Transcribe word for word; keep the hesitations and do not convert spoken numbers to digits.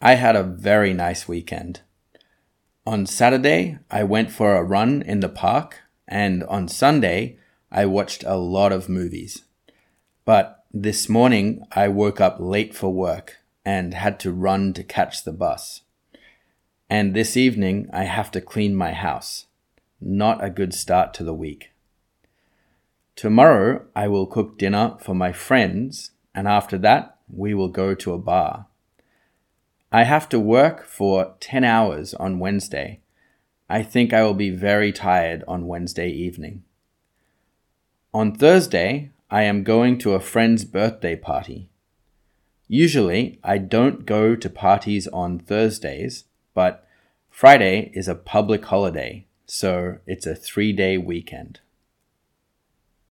I had a very nice weekend. On Saturday, I went for a run in the park, and on Sunday, I watched a lot of movies. But this morning, I woke up late for work and had to run to catch the bus. And this evening, I have to clean my house. Not a good start to the week. Tomorrow, I will cook dinner for my friends, and after that, we will go to a bar. I have to work for ten hours on Wednesday. I think I will be very tired on Wednesday evening. On Thursday, I am going to a friend's birthday party. Usually, I don't go to parties on Thursdays, but Friday is a public holiday, so it's a three-day weekend.